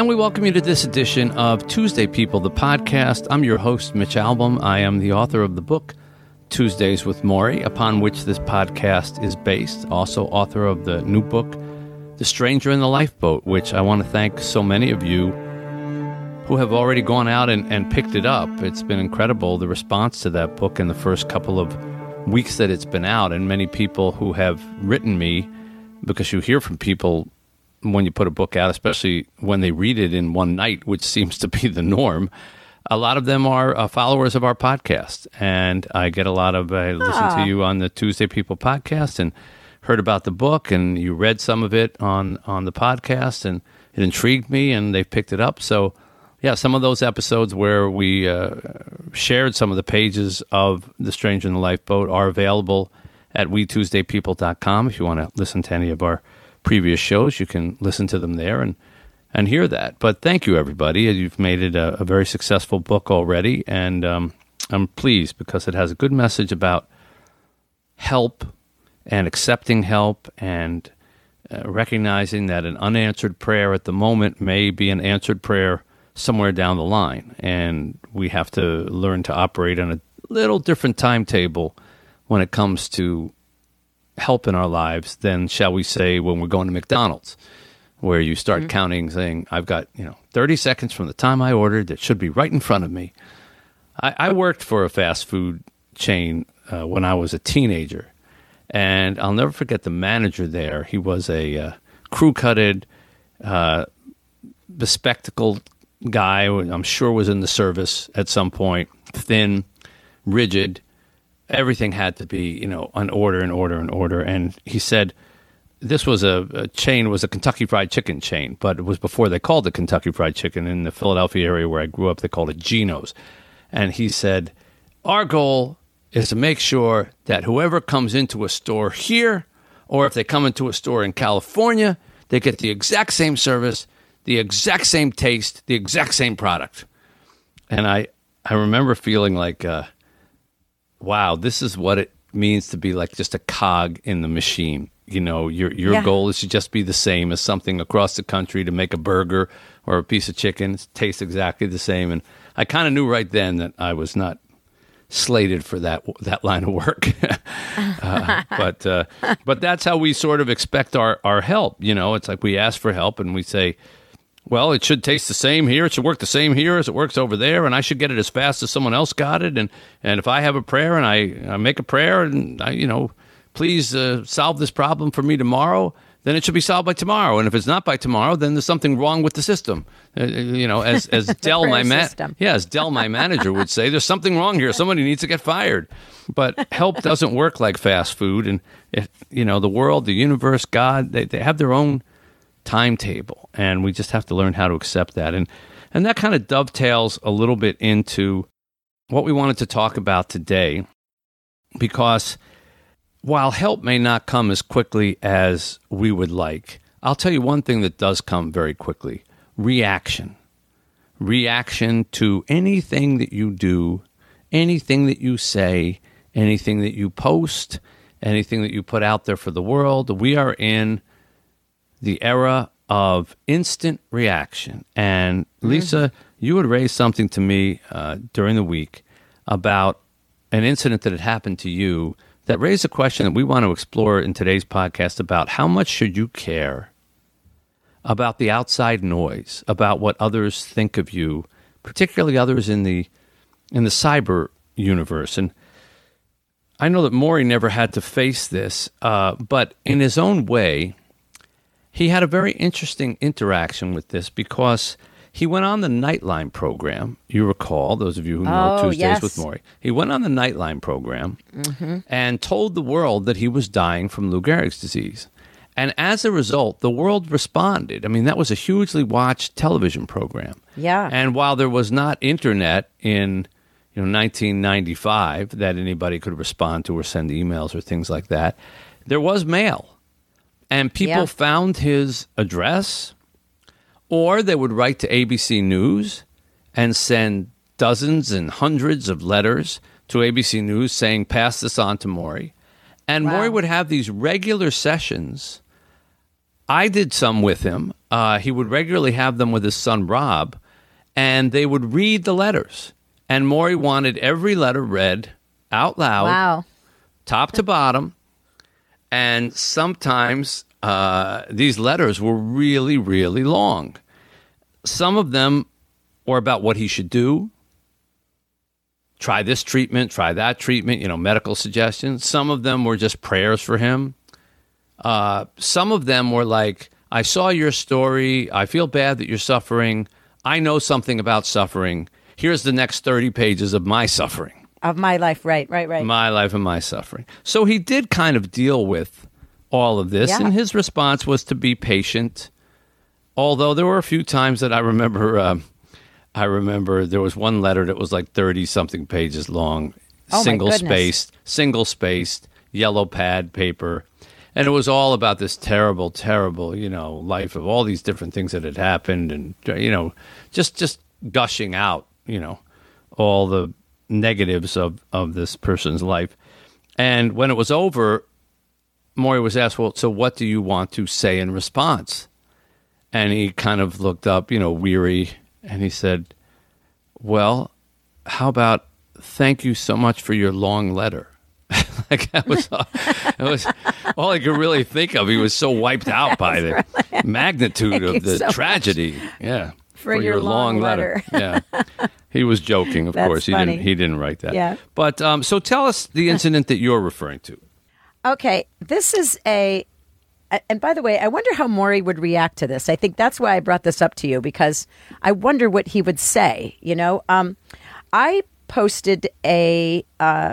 And we welcome you to this edition of Tuesday People, the podcast. I'm your host, Mitch Albom. I am the author of the book, Tuesdays with Morrie, upon which this podcast is based. Also author of the new book, The Stranger in the Lifeboat, which I want to thank so many of you who have already gone out and picked it up. It's been incredible, the response to that book in the first couple of weeks that it's been out, and many people who have written me, because you hear from people when you put a book out, especially when they read it in one night, which seems to be the norm. A lot of them are followers of our podcast, and I get a lot of, I listened to you on the Tuesday People podcast and heard about the book, and you read some of it on the podcast, and it intrigued me, and they picked it up. So, yeah, some of those episodes where we shared some of the pages of The Stranger in the Lifeboat are available at WeTuesdayPeople.com. If you want to listen to any of our previous shows, you can listen to them there and hear that. But thank you, everybody. You've made it a very successful book already, and I'm pleased because it has a good message about help and accepting help and recognizing that an unanswered prayer at the moment may be an answered prayer somewhere down the line, and we have to learn to operate on a little different timetable when it comes to help in our lives than, shall we say, when we're going to McDonald's, where you start counting, saying, I've got 30 seconds from the time I ordered that should be right in front of me. I worked for a fast food chain when I was a teenager, and I'll never forget the manager there. He was a crew-cutted, bespectacled guy who I'm sure was in the service at some point, thin, rigid. Everything had to be, an order. And he said this was a chain, was a Kentucky Fried Chicken chain, but it was before they called it Kentucky Fried Chicken. In the Philadelphia area where I grew up, they called it Geno's. And he said, our goal is to make sure that whoever comes into a store here, or if they come into a store in California, they get the exact same service, the exact same taste, the exact same product. And I remember feeling like, wow, this is what it means to be like just a cog in the machine. Your goal is to just be the same as something across the country, to make a burger or a piece of chicken. It tastes exactly the same. And I kind of knew right then that I was not slated for that line of work. But that's how we sort of expect our help. It's like we ask for help and we say, well, it should taste the same here. It should work the same here as it works over there, and I should get it as fast as someone else got it. And if I have a prayer and I make a prayer and please solve this problem for me tomorrow, then it should be solved by tomorrow. And if it's not by tomorrow, then there's something wrong with the system. As Dell, as Dell, my manager, would say, there's something wrong here. Somebody needs to get fired. But help doesn't work like fast food, and the world, the universe, God, they have their own timetable, and we just have to learn how to accept that. And that kind of dovetails a little bit into what we wanted to talk about today, because while help may not come as quickly as we would like, I'll tell you one thing that does come very quickly: reaction. Reaction to anything that you do, anything that you say, anything that you post, anything that you put out there for the world. We are in the era of instant reaction. And Lisa, you had raised something to me during the week about an incident that had happened to you that raised a question that we want to explore in today's podcast about how much should you care about the outside noise, about what others think of you, particularly others in the cyber universe. And I know that Morrie never had to face this, but in his own way, he had a very interesting interaction with this because he went on the Nightline program. You recall, those of you who know Tuesdays with Morrie. He went on the Nightline program and told the world that he was dying from Lou Gehrig's disease. And as a result, the world responded. I mean, that was a hugely watched television program. Yeah. And while there was not internet in 1995 that anybody could respond to or send emails or things like that, there was mail. And people found his address, or they would write to ABC News and send dozens and hundreds of letters to ABC News saying, pass this on to Morrie. And Morrie would have these regular sessions I did some with him. He would regularly have them with his son, Rob, and they would read the letters. And Maury wanted every letter read out loud, Wow. top to bottom. And sometimes these letters were really, really long. Some of them were about what he should do. Try this treatment, try that treatment, medical suggestions. Some of them were just prayers for him. Some of them were like, I saw your story. I feel bad that you're suffering. I know something about suffering. Here's the next 30 pages of my suffering. Of my life, right. My life and my suffering. So he did kind of deal with all of this, Yeah. and his response was to be patient. Although there were a few times that I remember there was one letter that was like 30-something pages long, Oh, my goodness. single spaced, yellow pad paper. And it was all about this terrible, terrible, life of all these different things that had happened and, just gushing out, all the negatives of this person's life. And when it was over, Maury was asked, well, so what do you want to say in response? And he kind of looked up, weary, and he said, well, how about thank you so much for your long letter? Like that was all I could really think of. He was so wiped out by the magnitude Thank of you the so much tragedy. Yeah. for your long letter. Yeah. He was joking, of That's course. funny. He didn't write that. Yeah. But so tell us the incident that you're referring to. Okay, this is and by the way, I wonder how Maury would react to this. I think that's why I brought this up to you, because I wonder what he would say. I posted a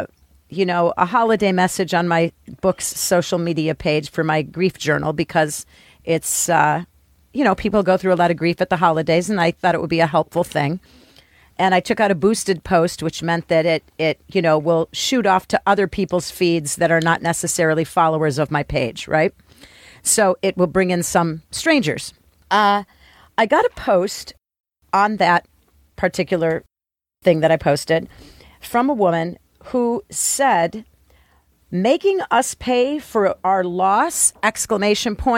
holiday message on my book's social media page for my grief journal, because it's, people go through a lot of grief at the holidays, and I thought it would be a helpful thing. And I took out a boosted post, which meant that it will shoot off to other people's feeds that are not necessarily followers of my page, right? So it will bring in some strangers. I got a post on that particular thing that I posted from a woman who said, making us pay for our loss, ! Horrible! !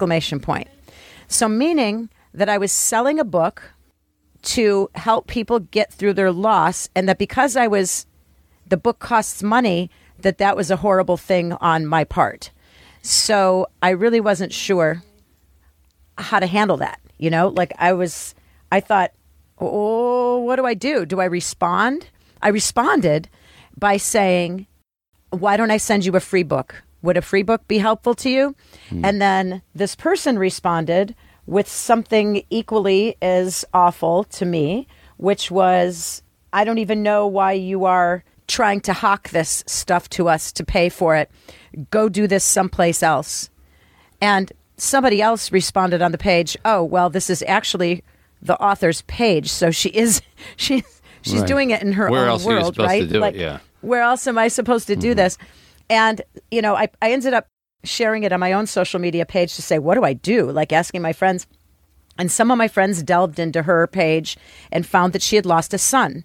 So meaning that I was selling a book to help people get through their loss, and that because the book costs money, that was a horrible thing on my part. So I really wasn't sure how to handle that. I thought, oh, what do I do? Do I respond? I responded by saying, why don't I send you a free book? Would a free book be helpful to you? And then this person responded with something equally as awful to me, which was, I don't even know why you are trying to hawk this stuff to us to pay for it. Go do this someplace else. And somebody else responded on the page, oh, well, this is actually the author's page. So she's Right. doing it in her Where own else are you world, supposed right? to do it? Yeah. Where else am I supposed to do this? And, I ended up sharing it on my own social media page to say, what do I do? Like asking my friends. And some of my friends delved into her page and found that she had lost a son.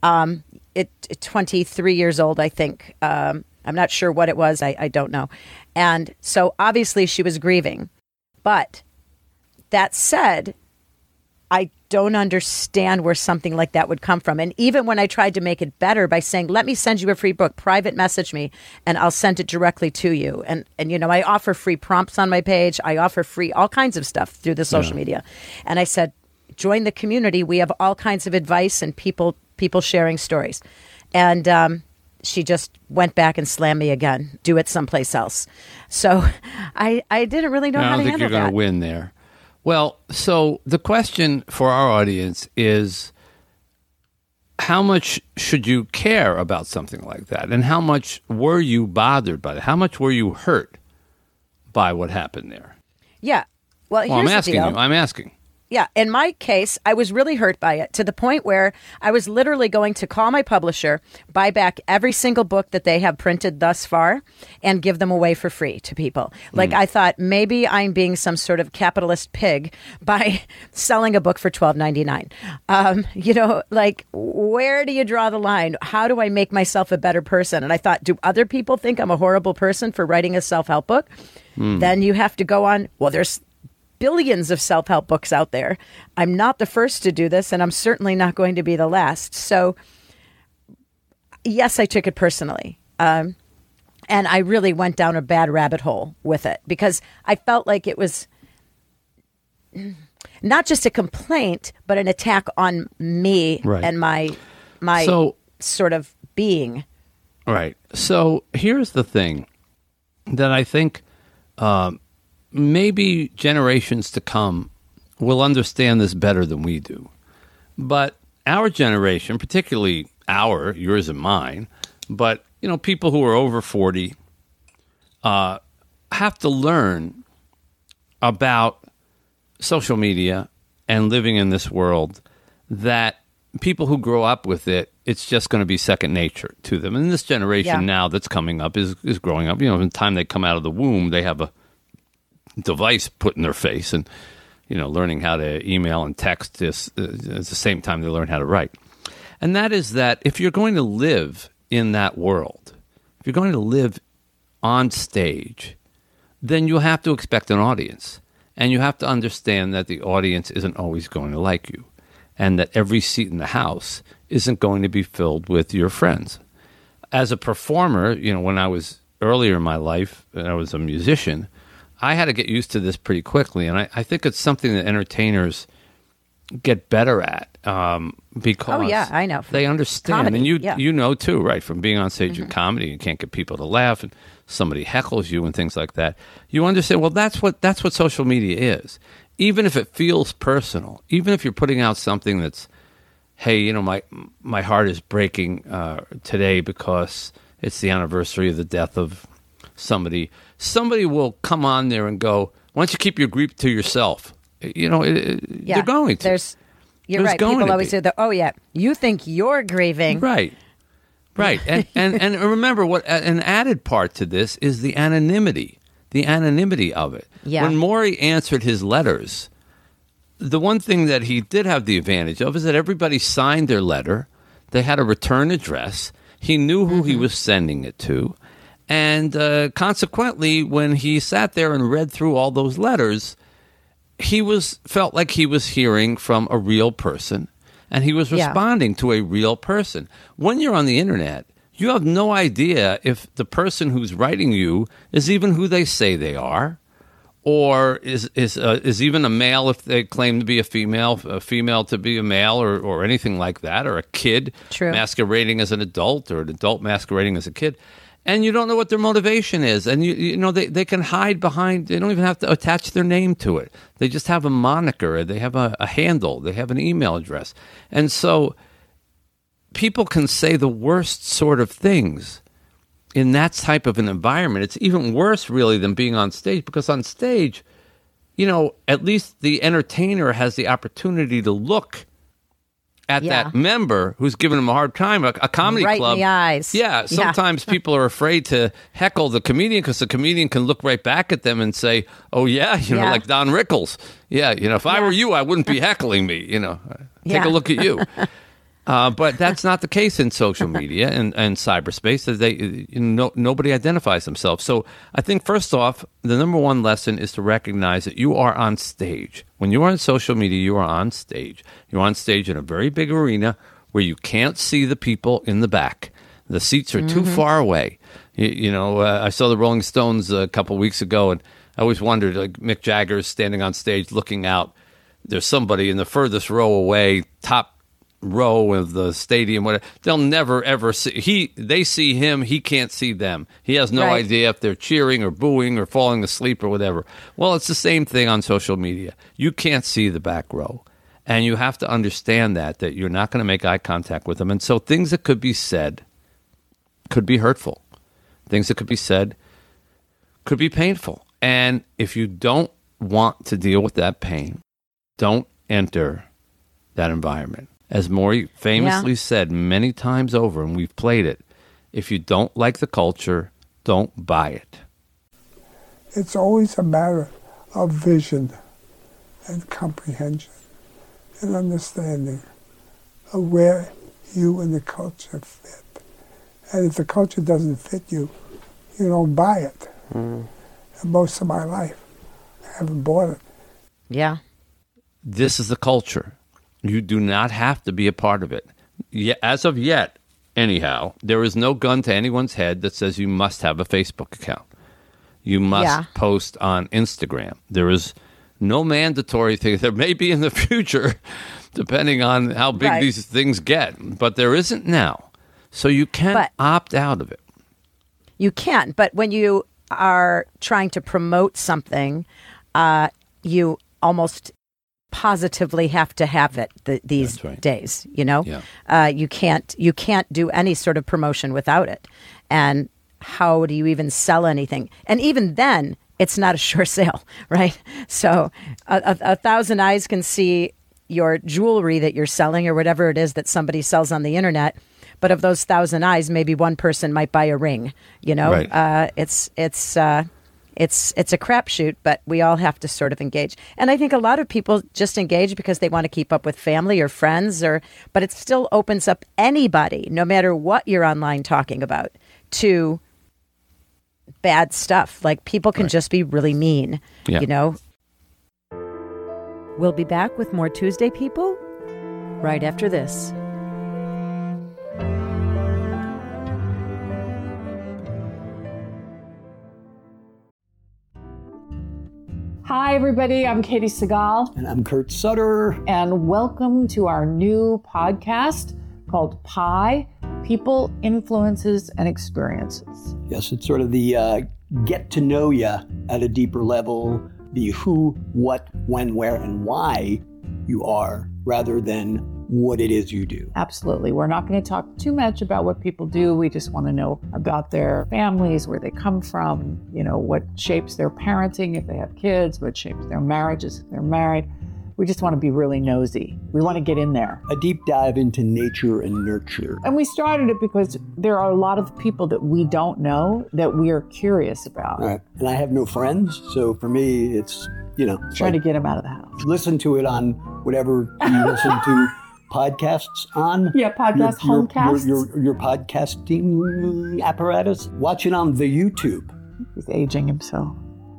23 years old, I think. I'm not sure what it was. I don't know. And so obviously she was grieving. But that said, I don't understand where something like that would come from. And even when I tried to make it better by saying, let me send you a free book, private message me, and I'll send it directly to you. And I offer free prompts on my page. I offer free all kinds of stuff through the social media. And I said, join the community. We have all kinds of advice and people sharing stories. And she just went back and slammed me again. Do it someplace else. So I didn't really know how to handle that. I don't think you're going to win there. Well, so the question for our audience is, how much should you care about something like that? And how much were you bothered by that? How much were you hurt by what happened there? Yeah. Well, here's I'm the asking deal. you. I'm asking. Yeah. In my case, I was really hurt by it to the point where I was literally going to call my publisher, buy back every single book that they have printed thus far, and give them away for free to people. Like I thought maybe I'm being some sort of capitalist pig by selling a book for $12.99. Like where do you draw the line? How do I make myself a better person? And I thought, do other people think I'm a horrible person for writing a self-help book? then you have to go on, well, there's billions of self-help books out there. I'm not the first to do this, and I'm certainly not going to be the last. So, yes, I took it personally. And I really went down a bad rabbit hole with it because I felt like it was not just a complaint, but an attack on me and my sort of being. Right. So here's the thing that I think maybe generations to come will understand this better than we do. But our generation, particularly yours and mine, but people who are over 40 have to learn about social media and living in this world that people who grow up with it, it's just going to be second nature to them. And this generation now that's coming up is growing up. From the time they come out of the womb, they have a device put in their face and, learning how to email and text this at the same time they learn how to write. And that is that if you're going to live in that world, if you're going to live on stage, then you'll have to expect an audience. And you have to understand that the audience isn't always going to like you, and that every seat in the house isn't going to be filled with your friends. As a performer, when I was earlier in my life, and I was a musician, I had to get used to this pretty quickly. And I think it's something that entertainers get better at because I know. They understand. Comedy, and you know too, right, from being on stage in comedy, you can't get people to laugh and somebody heckles you and things like that. You understand, well, that's what social media is. Even if it feels personal, even if you're putting out something that's, hey, my heart is breaking today because it's the anniversary of the death of somebody will come on there and go, why don't you keep your grief to yourself? They're going to. You're right. People always say that, you think you're grieving. Right. And remember, what an added part to this is the anonymity of it. Yeah. When Maury answered his letters, the one thing that he did have the advantage of is that everybody signed their letter. They had a return address. He knew who he was sending it to. And consequently, when he sat there and read through all those letters, he felt like he was hearing from a real person, and he was responding to a real person. When you're on the internet, you have no idea if the person who's writing you is even who they say they are, or is even a male if they claim to be a female to be a male, or anything like that, or a kid masquerading as an adult, or an adult masquerading as a kid. And you don't know what their motivation is. And, they can hide behind, they don't even have to attach their name to it. They just have a moniker, they have a handle, they have an email address. And so people can say the worst sort of things in that type of an environment. It's even worse, really, than being on stage, because on stage, at least the entertainer has the opportunity to look at that member who's giving him a hard time, a comedy right club. In the eyes. Yeah, sometimes people are afraid to heckle the comedian because the comedian can look right back at them and say, oh, like Don Rickles. Yeah, if I were you, I wouldn't be heckling me, Take a look at you. But that's not the case in social media and cyberspace. Nobody identifies themselves. So I think, first off, the number one lesson is to recognize that you are on stage. When you are on social media, you are on stage. You're on stage in a very big arena where you can't see the people in the back. The seats are too far away. I saw the Rolling Stones a couple weeks ago, and I always wondered, like, Mick Jagger is standing on stage looking out. There's somebody in the furthest row away, top row of the stadium, whatever. They'll never ever see they see him, he can't see them. He has no idea if they're cheering or booing or falling asleep or whatever. Well, it's the same thing on social media. You can't see the back row, and you have to understand that you're not going to make eye contact with them. And so things that could be said could be hurtful. Things that could be said could be painful. And if you don't want to deal with that pain, don't enter that environment. As Maury famously said many times over, and we've played it, if you don't like the culture, don't buy it. It's always a matter of vision and comprehension and understanding of where you and the culture fit. And if the culture doesn't fit you, you don't buy it. And And most of my life, I haven't bought it. Yeah. This is the culture. You do not have to be a part of it. As of yet, anyhow, there is no gun to anyone's head that says you must have a Facebook account. You must post on Instagram. There is no mandatory thing. There may be in the future, depending on how big these things get, but there isn't now. So you can opt out of it. You can, but when you are trying to promote something, you almost positively have to have it these days. You know, you can't do any sort of promotion without it. And how do you even sell anything? And even then, it's not a sure sale, right? So a thousand eyes can see your jewelry that you're selling or whatever it is that somebody sells on the internet. But of those thousand eyes, maybe one person might buy a ring. You know, it's a crapshoot, but we all have to sort of engage. And I think a lot of people just engage because they want to keep up with family or friends, but it still opens up anybody, no matter what you're online talking about, to bad stuff. Like people can just be really mean, you know. We'll be back with more Tuesday People right after this. Hi, everybody. I'm Katie Segal. And I'm Kurt Sutter. And welcome to our new podcast called Pi, People, Influences, and Experiences. Yes, it's sort of the get to know you at a deeper level, the who, what, when, where, and why you are, rather than what it is you do. Absolutely. We're not going to talk too much about what people do. We just want to know about their families, where they come from, you know, what shapes their parenting if they have kids, what shapes their marriages if they're married. We just want to be really nosy. We want to get in there. A deep dive into nature and nurture. And we started it because there are a lot of people that we don't know that we are curious about. Right. And I have no friends, so for me, it's, you know. Trying to get them out of the house. Listen to it on whatever you listen to podcasts on. Yeah, podcast, homecasts. Your podcasting apparatus. Watch it on the YouTube. He's aging himself.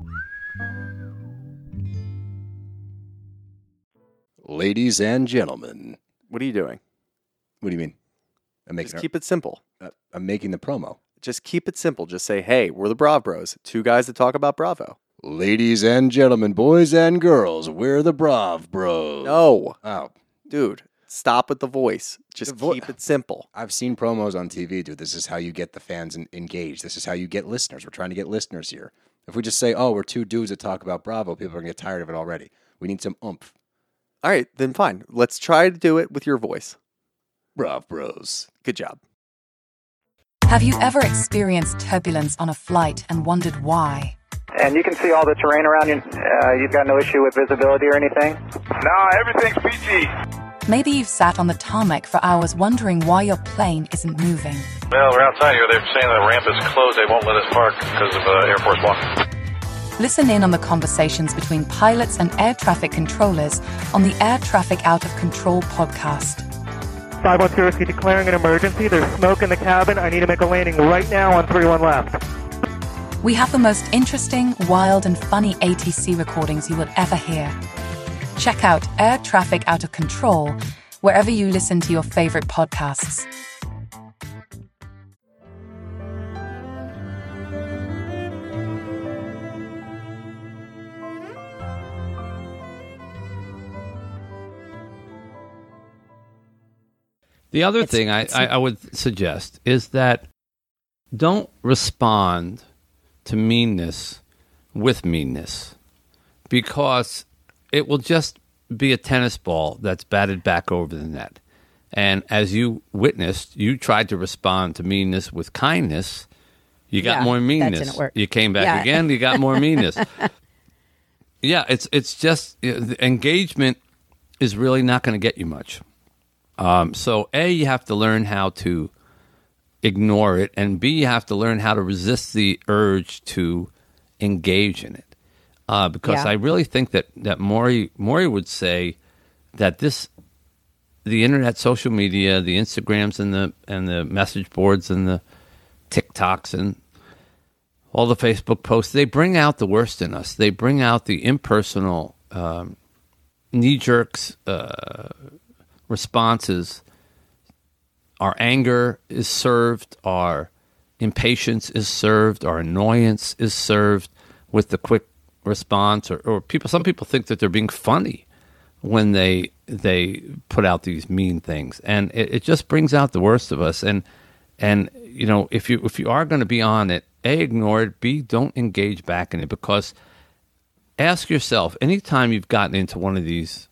Ladies and gentlemen. What are you doing? What do you mean? Just keep it simple. I'm making the promo. Just keep it simple. Just say, hey, we're the Brav Bros. Two guys that talk about Bravo. Ladies and gentlemen, boys and girls, we're the Brav Bros. No. Oh. Dude, stop with the voice. Just keep it simple. I've seen promos on TV, dude. This is how you get the fans engaged. This is how you get listeners. We're trying to get listeners here. If we just say, oh, we're two dudes that talk about Bravo, people are going to get tired of it already. We need some oomph. All right, then fine. Let's try to do it with your voice. Brav Bros. Good job. Have you ever experienced turbulence on a flight and wondered why? And you can see all the terrain around you. You've got no issue with visibility or anything? No, everything's PG. Maybe you've sat on the tarmac for hours wondering why your plane isn't moving. Well, we're outside here. They're saying the ramp is closed. They won't let us park because of Air Force One. Listen in on the conversations between pilots and air traffic controllers on the Air Traffic Out of Control podcast. 510 declaring an emergency. There's smoke in the cabin. I need to make a landing right now on 31 left. We have the most interesting, wild, and funny ATC recordings you will ever hear. Check out Air Traffic Out of Control wherever you listen to your favorite podcasts. The other thing I would suggest is that don't respond to meanness with meanness, because it will just be a tennis ball that's batted back over the net. And as you witnessed, you tried to respond to meanness with kindness. You got more meanness. That didn't work. You came back again. You got more meanness. It's just the engagement is really not going to get you much. So A, you have to learn how to ignore it, and B, you have to learn how to resist the urge to engage in it. Because I really think that Maury would say that the internet, social media, the Instagrams and the message boards and the TikToks and all the Facebook posts, they bring out the worst in us. They bring out the impersonal, knee-jerk responses. Our anger is served, our impatience is served, our annoyance is served with the quick response. Or people. Some people think that they're being funny when they put out these mean things, and it just brings out the worst of us. And you know, if you are going to be on it, A, ignore it. B, don't engage back in it, because ask yourself, anytime you've gotten into one of these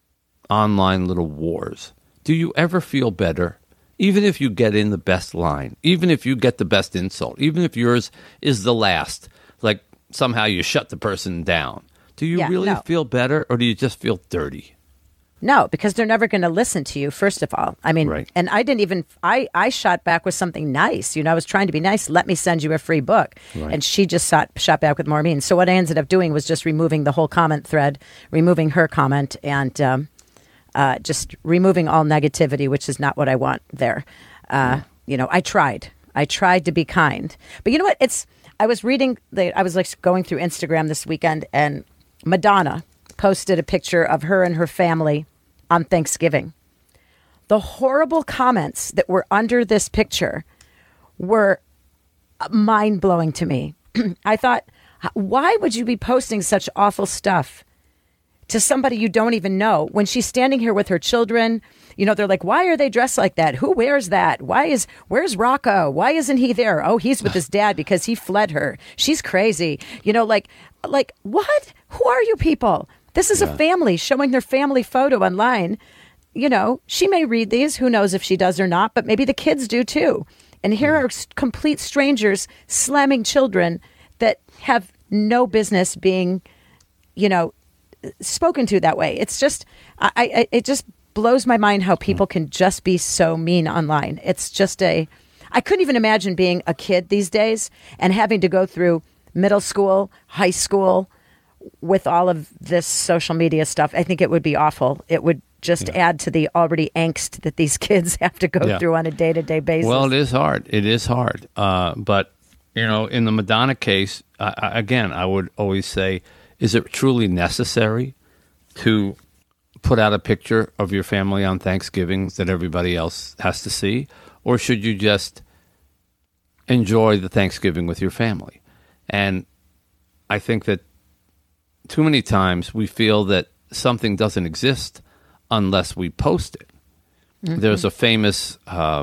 online little wars, do you ever feel better? Even if you get in the best line, even if you get the best insult, even if yours is the last, like somehow you shut the person down, do you really feel better, or do you just feel dirty? No, because they're never going to listen to you, first of all. I mean, and I didn't even, I shot back with something nice. You know, I was trying to be nice. Let me send you a free book. Right. And she just shot back with more mean. So what I ended up doing was just removing the whole comment thread, removing her comment, and just removing all negativity, which is not what I want there. You know, I tried to be kind. But you know what? I was like going through Instagram this weekend, and Madonna posted a picture of her and her family on Thanksgiving. The horrible comments that were under this picture were mind-blowing to me. I thought, why would you be posting such awful stuff to somebody you don't even know when she's standing here with her children? You know, they're like, why are they dressed like that? Who wears that? Where's Rocco? Why isn't he there? Oh, he's with his dad because he fled her. She's crazy. You know, like what? Who are you people? This is a family showing their family photo online. You know, she may read these. Who knows if she does or not, but maybe the kids do too. And here are complete strangers slamming children that have no business being, you know, spoken to that way. It's just, it just blows my mind how people can just be so mean online. It's just I couldn't even imagine being a kid these days and having to go through middle school, high school, with all of this social media stuff. I think it would be awful. It would just add to the already angst that these kids have to go through on a day-to-day basis. Well, it is hard. It is hard. But, you know, in the Madonna case, again, I would always say, is it truly necessary to put out a picture of your family on Thanksgiving that everybody else has to see? Or should you just enjoy the Thanksgiving with your family? And I think that too many times we feel that something doesn't exist unless we post it. Mm-hmm. There's a famous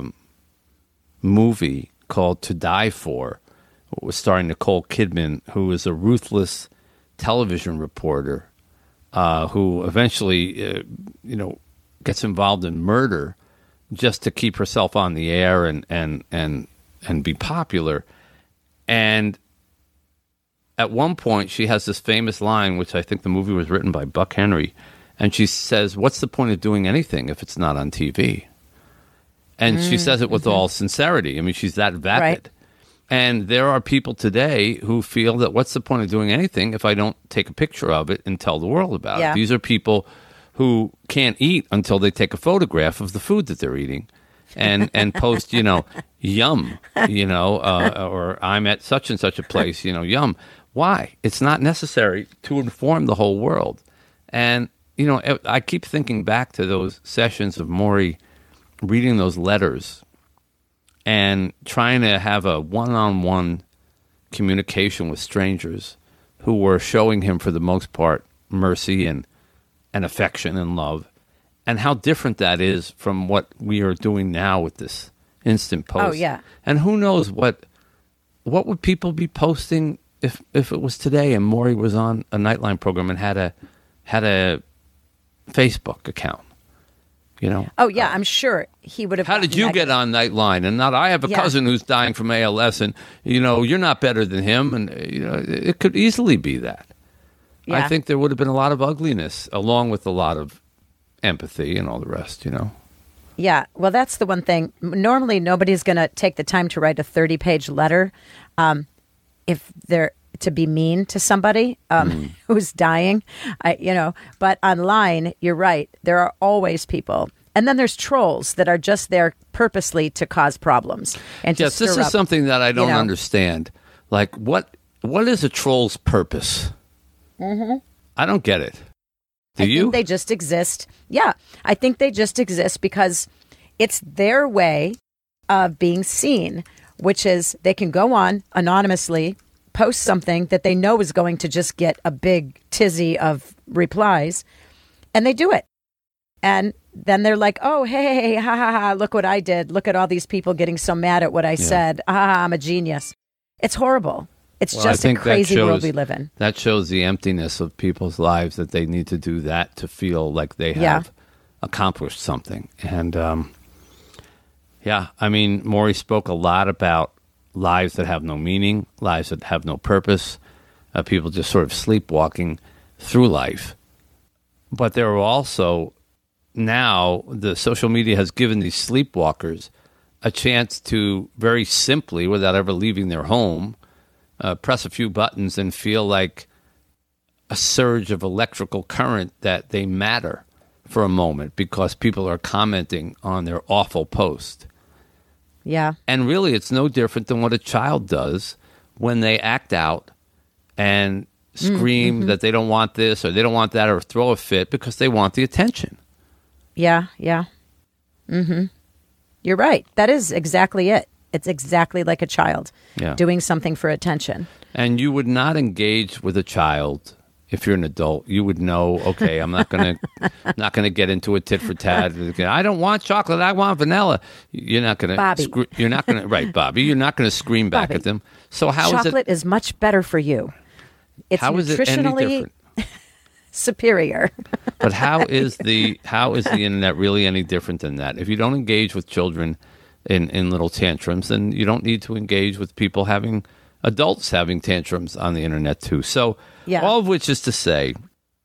movie called To Die For, starring Nicole Kidman, who is a ruthless television reporter who eventually, gets involved in murder just to keep herself on the air and be popular. And at one point, she has this famous line, which I think the movie was written by Buck Henry, and she says, "What's the point of doing anything if it's not on TV?" And she says it with all sincerity. I mean, she's that vapid. Right. And there are people today who feel that what's the point of doing anything if I don't take a picture of it and tell the world about it? These are people who can't eat until they take a photograph of the food that they're eating and post, yum, or I'm at such and such a place, yum. Why? It's not necessary to inform the whole world. And, I keep thinking back to those sessions of Maury reading those letters and trying to have a one-on-one communication with strangers who were showing him, for the most part, mercy and affection and love, and how different that is from what we are doing now with this instant post. Oh, yeah. And who knows what would people be posting if it was today and Maury was on a Nightline program and had a Facebook account? Oh, yeah, I'm sure he would have. How did you get on Nightline? And not, I have a cousin who's dying from ALS, and, you're not better than him. And, it could easily be that. Yeah. I think there would have been a lot of ugliness along with a lot of empathy and all the rest, Yeah, well, that's the one thing. Normally, nobody's going to take the time to write a 30-page letter if they're to be mean to somebody who's dying, But online, you're right. There are always people. And then there's trolls that are just there purposely to cause problems. And to yes, this is something that I don't understand. Like, what is a troll's purpose? Mm-hmm. I don't get it. Do I you? think they just exist. Yeah, I think they just exist because it's their way of being seen, which is they can go on anonymously, post something that they know is going to just get a big tizzy of replies, and they do it. And then they're like, oh, hey, ha, ha, ha, look what I did. Look at all these people getting so mad at what I said. I'm a genius. It's horrible. It's just a crazy world we live in. That shows the emptiness of people's lives, that they need to do that to feel like they have accomplished something. And, I mean, Maury spoke a lot about lives that have no meaning, lives that have no purpose, people just sort of sleepwalking through life. But there are also, now, the social media has given these sleepwalkers a chance to very simply, without ever leaving their home, press a few buttons and feel like a surge of electrical current that they matter for a moment because people are commenting on their awful post. Yeah. And really, it's no different than what a child does when they act out and scream that they don't want this or they don't want that or throw a fit because they want the attention. Yeah, yeah. Mm-hmm. You're right. That is exactly it. It's exactly like a child doing something for attention. And you would not engage with a child if you're an adult. You would know, okay, I'm not going to get into a tit for tat. I don't want chocolate. I want vanilla. You're not going to Bobby. You're not going to right, Bobby. You're not going to scream back Bobby, at them. So how chocolate is much better for you. It's how is it any nutritionally different? superior. But how is the internet really any different than that? If you don't engage with children in little tantrums, then you don't need to engage with adults having tantrums on the internet too. So all of which is to say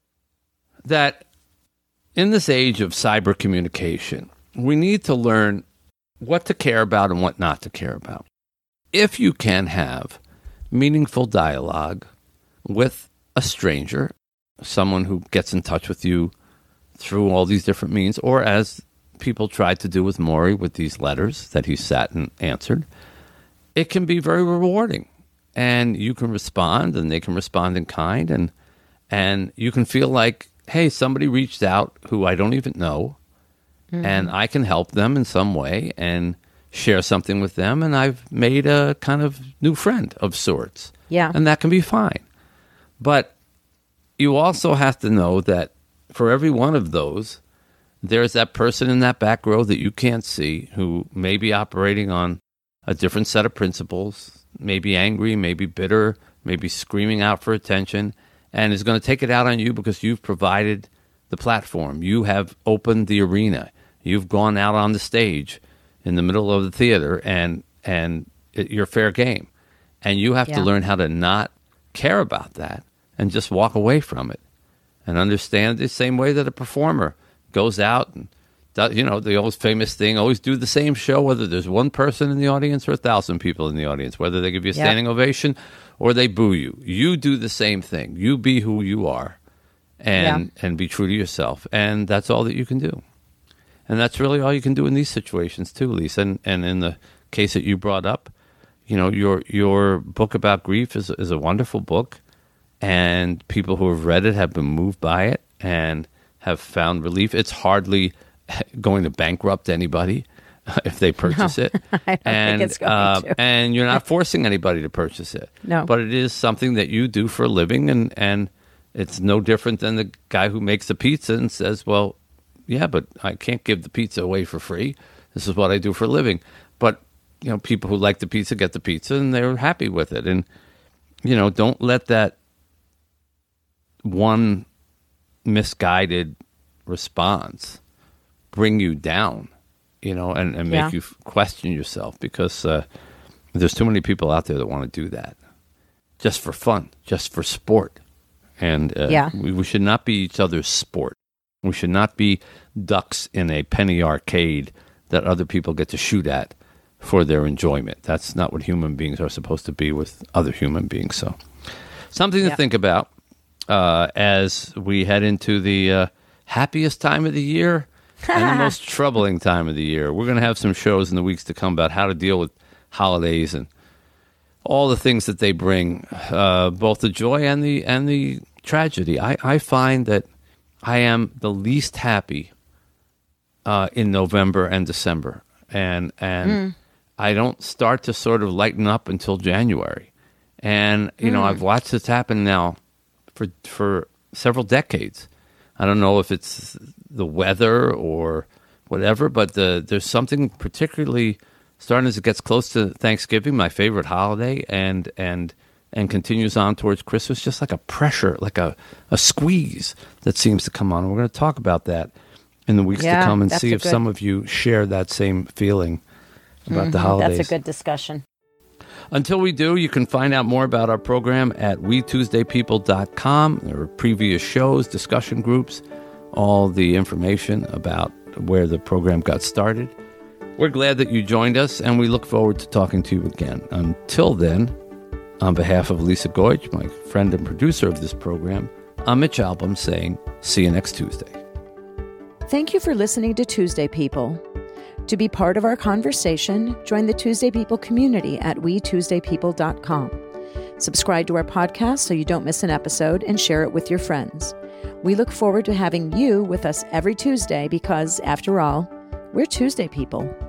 that in this age of cyber communication, we need to learn what to care about and what not to care about. If you can have meaningful dialogue with a stranger, someone who gets in touch with you through all these different means, or as people tried to do with Maury with these letters that he sat and answered, it can be very rewarding. And you can respond, and they can respond in kind, and you can feel like, hey, somebody reached out who I don't even know, and I can help them in some way and share something with them, and I've made a kind of new friend of sorts. Yeah. And that can be fine. But you also have to know that for every one of those, there's that person in that back row that you can't see who may be operating on a different set of principles, maybe angry, maybe bitter, maybe screaming out for attention, and is going to take it out on you because you've provided the platform. You have opened the arena. You've gone out on the stage in the middle of the theater, and you're fair game. And you have to learn how to not care about that and just walk away from it and understand the same way that a performer goes out and does, the old famous thing, always do the same show, whether there's one person in the audience or 1,000 people in the audience, whether they give you a standing ovation or they boo you. You do the same thing. You be who you are and be true to yourself. And that's all that you can do. And that's really all you can do in these situations too, Lisa. And in the case that you brought up, your book about grief is a wonderful book. And people who have read it have been moved by it and have found relief. It's hardly going to bankrupt anybody if they purchase it. I don't think it's going to. And you're not forcing anybody to purchase it. No. But it is something that you do for a living, and it's no different than the guy who makes the pizza and says, well, yeah, but I can't give the pizza away for free. This is what I do for a living. But, people who like the pizza get the pizza, and they're happy with it. And, don't let that one misguided response bring you down, and make you question yourself, because there's too many people out there that want to do that just for fun, just for sport. And we should not be each other's sport. We should not be ducks in a penny arcade that other people get to shoot at for their enjoyment. That's not what human beings are supposed to be with other human beings. So something to think about as we head into the happiest time of the year and the most troubling time of the year. We're going to have some shows in the weeks to come about how to deal with holidays and all the things that they bring, both the joy and the tragedy. I find that I am the least happy in November and December, and I don't start to sort of lighten up until January. And I've watched this happen now for several decades. I don't know if it's the weather or whatever, but there's something particularly starting as it gets close to Thanksgiving, my favorite holiday, and continues on towards Christmas, just like a pressure, like a squeeze that seems to come on. And we're going to talk about that in the weeks to come and see if some of you share that same feeling about the holidays. That's a good discussion. Until we do, you can find out more about our program at WeTuesdayPeople.com. There are previous shows, discussion groups, all the information about where the program got started. We're glad that you joined us, and we look forward to talking to you again. Until then, on behalf of Lisa Goich, my friend and producer of this program, I'm Mitch Albom saying, see you next Tuesday. Thank you for listening to Tuesday People. To be part of our conversation, join the Tuesday People community at WeTuesdayPeople.com. Subscribe to our podcast so you don't miss an episode, and share it with your friends. We look forward to having you with us every Tuesday because, after all, we're Tuesday People.